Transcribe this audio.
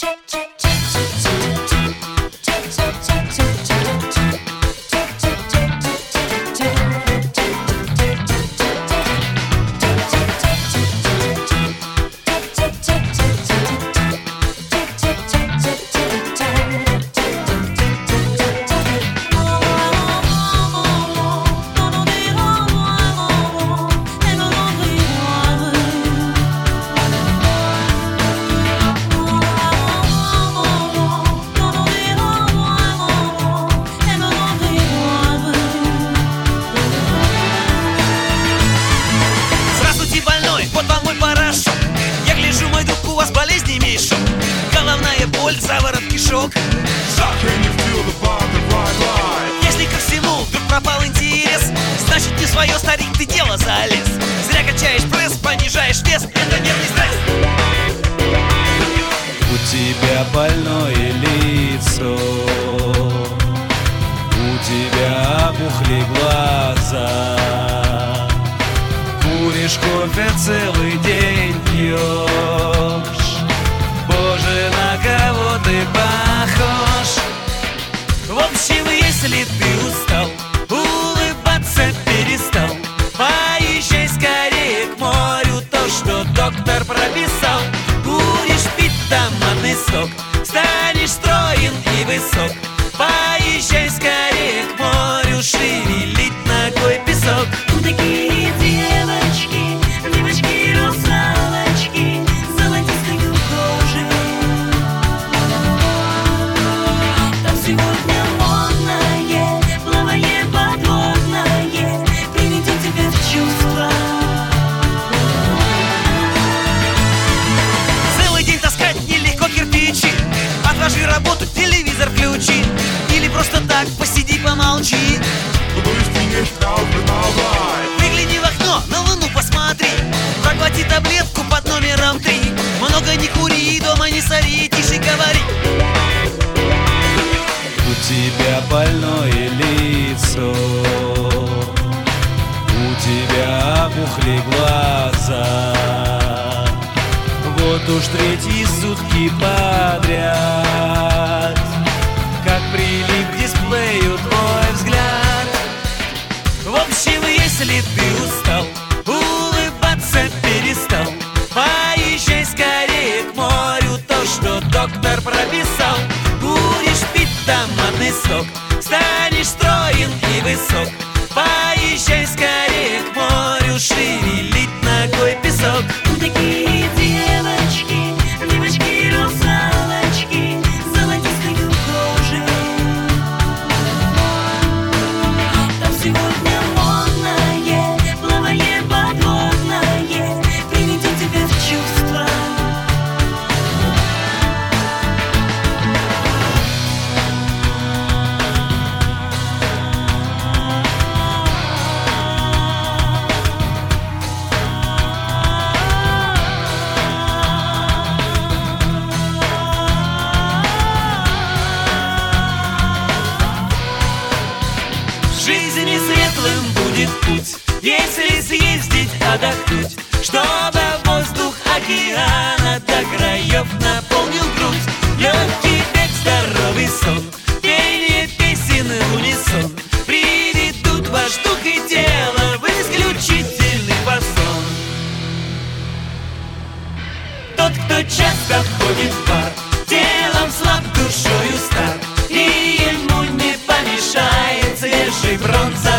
Заворот кишок. Если ко всему вдруг пропал интерес, значит не свое, старик, ты дело залез. Зря качаешь пресс, понижаешь вес, это нервный стресс. У тебя больное лицо, у тебя опухли глаза, куришь кофе целый день пьешь. Боже, на кого ты похож? В общем, если ты устал, улыбаться перестал, поезжай скорее к морю, то, что доктор прописал. Будешь пить томатный сок, станешь строен и высок. Поезжай скорее к морю, шевелить ногой песок. Такие девочки, девочки, русалочки, золотистой кожей. Там сегодня модное, плавание подводное приведет тебя в чувство. Целый день таскать нелегко кирпичи, отложи работу, телевизор включи, или просто так посиди, помолчи. Выгляни в окно, на луну посмотри, проглоти таблетку под номером 3. Много не кури, дома не сори, тише говори. У тебя больное лицо, у тебя опухли глаза. Вот уж третьи сутки подряд, как прилип к дисплею твой взгляд. В общем, если ты устал, улыбаться перестал, поезжай скорее к морю, то, что доктор прописал. Будешь пить томатный сок, станешь строен и высок. Поезжай скорее к морю, шевелить ногой песок. Такие девочки, девочки, русалочки, золотистой кожей. Там сегодня модное, плавание подводное приведет тебя в чувство. Жизни светлым будет путь, если съездить отдохнуть, чтобы воздух океана до краев наполнил грудь. Легкий бег, здоровый сон, пение песен в унисон приведут ваш дух и тело в исключительный фасон. Тот, кто часто входит в бар, телом слаб, душою стар, и ему не помешает свежий бронза.